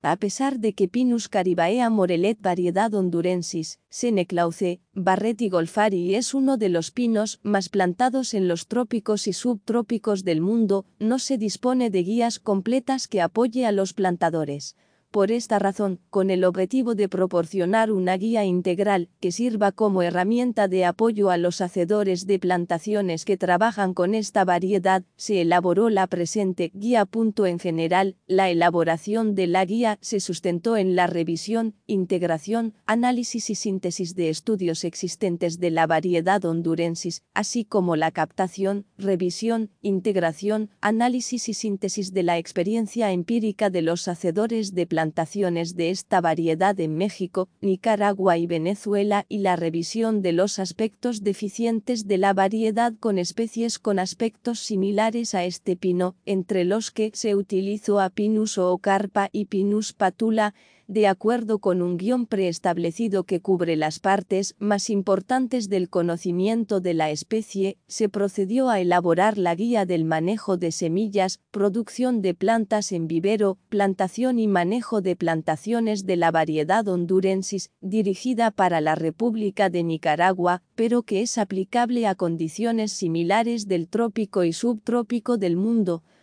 A pesar de que Pinus caribaea morelet variedad hondurensis, Seneclauce, Barretti golfari es uno de los pinos más plantados en los trópicos y subtrópicos del mundo, no se dispone de guías completas que apoye a los plantadores. Por esta razón, con el objetivo de proporcionar una guía integral que sirva como herramienta de apoyo a los hacedores de plantaciones que trabajan con esta variedad, se elaboró la presente guía. En general, la elaboración de la guía se sustentó en la revisión, integración, análisis y síntesis de estudios existentes de la variedad hondurensis, así como la captación, revisión, integración, análisis y síntesis de la experiencia empírica de los hacedores de plantaciones de esta variedad en México, Nicaragua y Venezuela y la revisión de los aspectos deficientes de la variedad con especies con aspectos similares a este pino, entre los que se utilizó a Pinus oocarpa y Pinus patula, de acuerdo con un guión preestablecido que cubre las partes más importantes del conocimiento de la especie, se procedió a elaborar la guía del manejo de semillas, producción de plantas en vivero, plantación y manejo de plantaciones de la variedad hondurensis, dirigida para la República de Nicaragua, pero que es aplicable a condiciones similares del trópico y subtrópico del mundo.